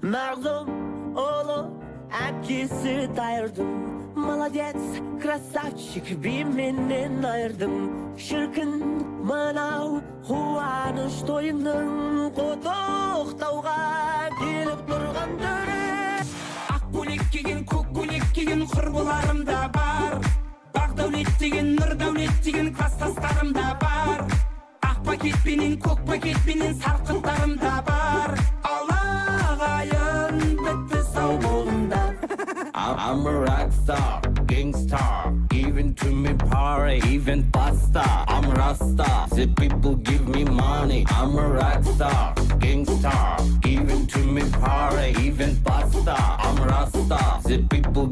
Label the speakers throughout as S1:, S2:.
S1: Mağlum oğlu әпкесі дайырдым. Молодец, красавчик, би менен айырдым. Шіркін мынау қуаныш тойының құттықтауға келіп тұрған дүре.
S2: Ақ көйлек киген, көк көйлек киген құрбыларым да бар. Бақ дәулет деген, нұр дәулет деген кластастарым да бар. Ақ пакетпенен, көк пакетпенен сарқыттарым да бар. Алағайын бітті сау болыңдар.
S3: I'm a rock star, gangstar, even to me party, even pasta. I'm Rasta, the people give me money. I'm a rock star, gangstar, even to me party, even pasta. I'm Rasta, the people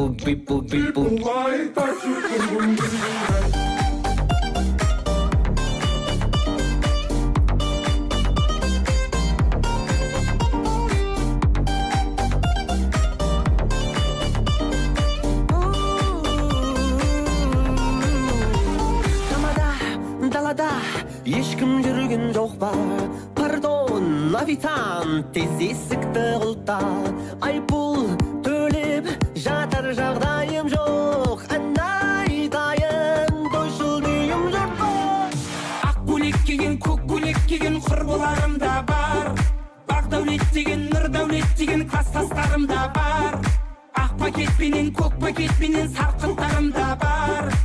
S3: like that you can.
S1: Ешкім жүрген жоқ ба? Пардон, официант, тез есікті құлта. Айыппұл төлеп жатар жағдайым жоқ. Ән айтайын, тойшыл дүйім жұрт бар.
S2: Ақ көйлек киген, көк көйлек киген құрбыларым да бар. Бақ дәулет деген, нұр дәулет деген кластастарым да бар. Ақ пакетпенен, көк пакетпенен сарқыттарым да бар.